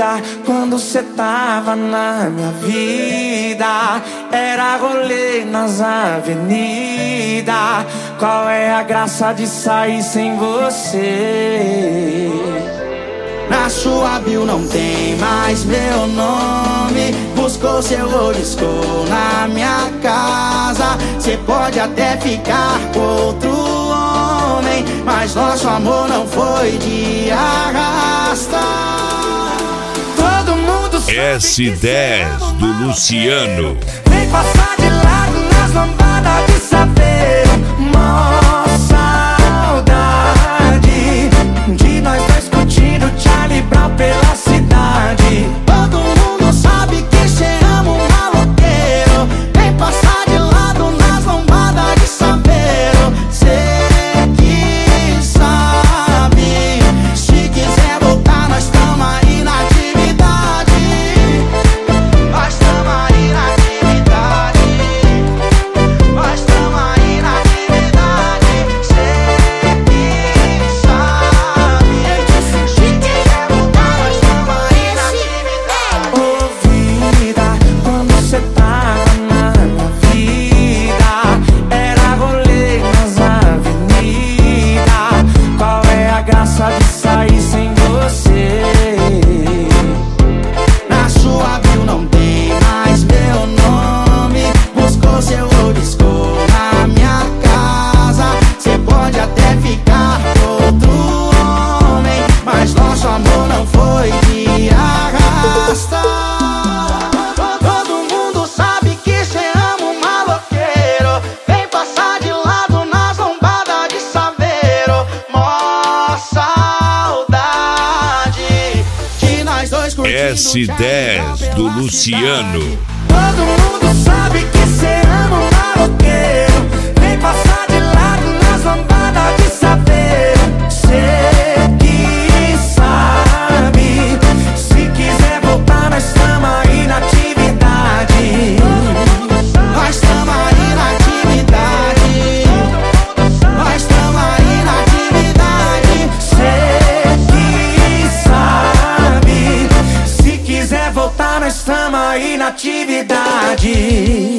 vida quando cê tava na minha vida. Era rolê nas avenidas. Qual é a graça de sair sem você? Na sua bio não tem mais meu nome. Buscou seu olisco na minha casa. Cê pode até ficar com outro homem, mas nosso amor não foi de arrasta. Todo mundo sabe S10 do Luciano. Vem passar de lado nas lambadas de saveiro. Mó saudade de nós dois curtindo Charlie Brown pela cidade. Todo mundo sabe que cê ama um maloqueiro. Vem passar de lado nas lambadas de saveiro. Cê que sabe, se quiser voltar nós tamo aí na atividade. Nós tamo aí na atividade. Nós tamo aí na atividade. Cê que sabe, se quiser voltar nós tamo aí na atividade. Ô vida, quando cê tava na minha vida, era rolê nas avenidas. Qual é a graça de sair sem você? Na sua bio não tem mais meu nome. Buscou seu olisco na minha casa. Cê pode até ficar com outro homem, mas nosso amor não foi de arrasta. Todo mundo sabe que cê ama um maloqueiro. Vem passar de lado nas lombadas de saveiro. Mó saudade de nós dois curtindo S10 do Luciano. Todo mundo sabe que cê ama um maloqueiro. Vem passar de lado nas lambadas de saveiro. Cê que sabe, se quiser voltar nós tamo aí na atividade. Nós tamo aí na atividade. Nós tamo aí na atividade. Cê que sabe, se quiser voltar nós tamo aí na atividade.